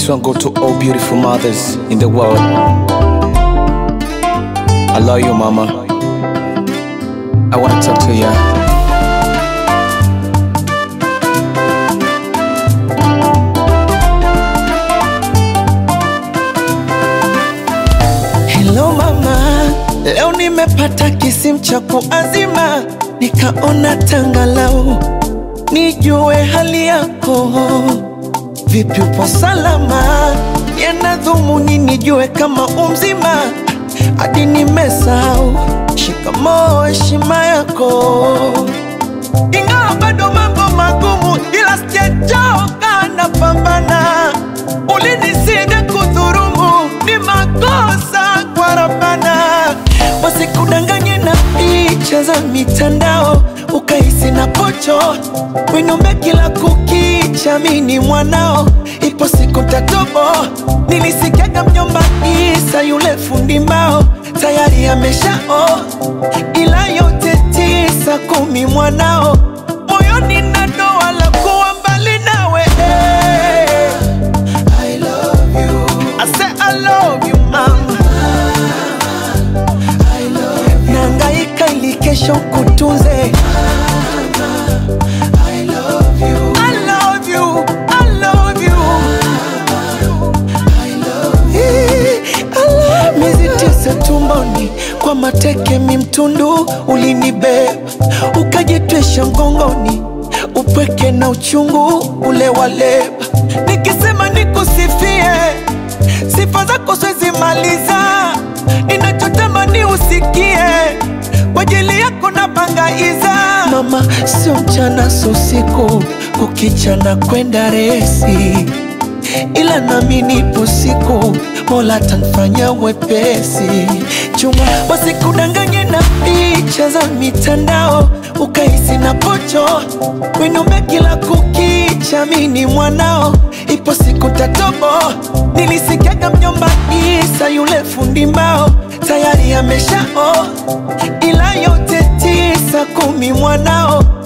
This one go to all beautiful mothers in the world. I love you, mama. I wanna talk to ya. Hello mama, leo nimepata kisimu cha kuazima, nikaona tangalau nijue hali yako. Vipi upo salama? Yana dhumuni nijue kama umzima, hadi nimesahau shikamoo heshima yako. Ingawa bado mambo magumu, ila sijachoka napambana. Ulinisida kudhurumu, ni makosa kwa Rabbana. Wasikudanganye na picha za mitandao, ukahisi na pocho winombe kila kukicha. Mini mwanao, ipo siku tatobo. Nilisikiaga mjomba Isa yule fundi mbao tayari ameshao, ila yote 9 10 mwanao moyoni na doa la kuwa mbali nawe. I love you, I say I love you mama. I love you, nangaika ili kesho kutunze. I love you, I love you, I love you, I love you. Miezi 9 tumboni kwa mateke mimtundu, ulinibeba ukajitwisha mgongoni, upweke na uchungu ule waleba. Nikisema nikusifie, sifa zako siwezi maliza. Ninachotamani usikie, kwa ajili yako napangaiza. Mama, sio mchana sio usiku, kukicha na kwenda resi, ila nami nipo siku, Mola atanifanya wepesi. Chunga wasikudanganye na picha za mitandao, ukahisi na pocho winume kila kukicha. Mini mwanao, ipo siku tatobo. Nilisikiaga mjomba Isa yule fundi mbao tayari ameshao, ila yote 9 10 mwanao